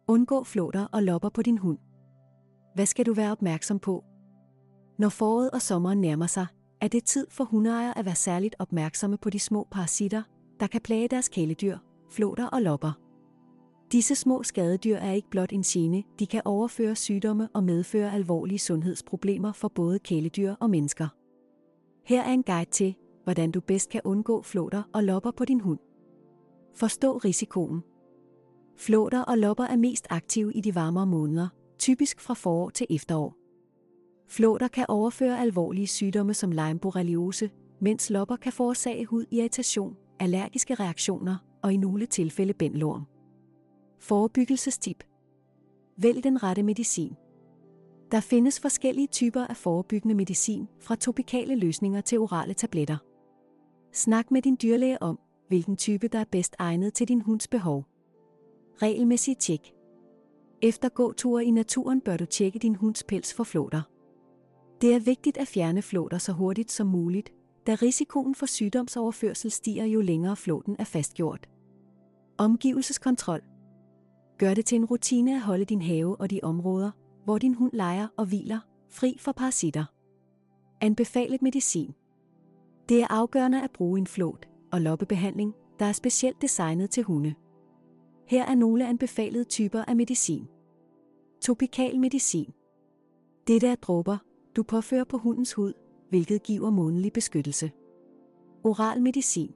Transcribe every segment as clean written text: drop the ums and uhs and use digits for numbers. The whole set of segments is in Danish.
Undgå flåter og lopper på din hund. Hvad skal du være opmærksom på? Når foråret og sommeren nærmer sig, er det tid for hundeejere at være særligt opmærksomme på de små parasitter, der kan plage deres kæledyr, flåter og lopper. Disse små skadedyr er ikke blot en gene, de kan overføre sygdomme og medføre alvorlige sundhedsproblemer for både kæledyr og mennesker. Her er en guide til, hvordan du bedst kan undgå flåter og lopper på din hund. Forstå risikoen. Flåter og lopper er mest aktive i de varmere måneder, typisk fra forår til efterår. Flåter kan overføre alvorlige sygdomme som Lyme-borreliose, mens lopper kan forårsage hudirritation, allergiske reaktioner og i nogle tilfælde bændelorm. Forebyggelsestip. Vælg den rette medicin. Der findes forskellige typer af forebyggende medicin, fra topikale løsninger til orale tabletter. Snak med din dyrlæge om, hvilken type der er bedst egnet til din hunds behov. Regelmæssigt tjek. Efter gåture i naturen bør du tjekke din hunds pels for flåter. Det er vigtigt at fjerne flåter så hurtigt som muligt, da risikoen for sygdomsoverførsel stiger jo længere flåten er fastgjort. Omgivelseskontrol. Gør det til en rutine at holde din have og de områder, hvor din hund leger og hviler, fri for parasitter. Anbefalet medicin. Det er afgørende at bruge en flåt- og loppebehandling, der er specielt designet til hunde. Her er nogle anbefalede typer af medicin. Topikal medicin. Dette er dråber, du påfører på hundens hud, hvilket giver månedlig beskyttelse. Oral medicin.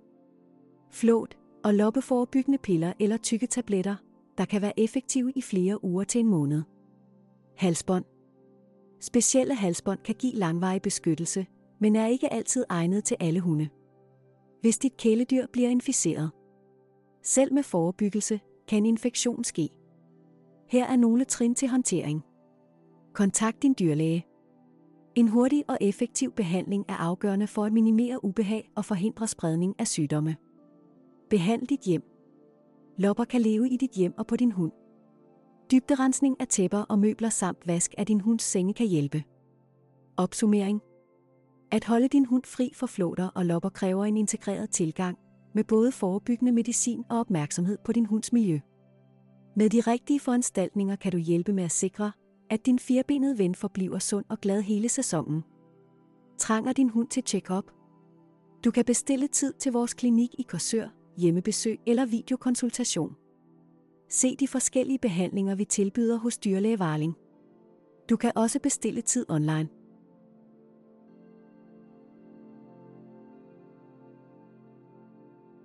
Flåt- og loppeforebyggende piller eller tykke tabletter, der kan være effektive i flere uger til en måned. Halsbånd. Specielle halsbånd kan give langvarig beskyttelse, men er ikke altid egnet til alle hunde. Hvis dit kæledyr bliver inficeret. Selv med forebyggelse kan infektion ske. Her er nogle trin til håndtering. Kontakt din dyrlæge. En hurtig og effektiv behandling er afgørende for at minimere ubehag og forhindre spredning af sygdomme. Behandl dit hjem. Lopper kan leve i dit hjem og på din hund. Dybderensning af tæpper og møbler samt vask af din hunds senge kan hjælpe. Opsummering. At holde din hund fri for flåter og lopper kræver en integreret tilgang, med både forebyggende medicin og opmærksomhed på din hunds miljø. Med de rigtige foranstaltninger kan du hjælpe med at sikre, at din firbenede ven forbliver sund og glad hele sæsonen. Trænger din hund til check-up? Du kan bestille tid til vores klinik i Korsør, hjemmebesøg eller videokonsultation. Se de forskellige behandlinger, vi tilbyder hos Dyrlæge Varling. Du kan også bestille tid online.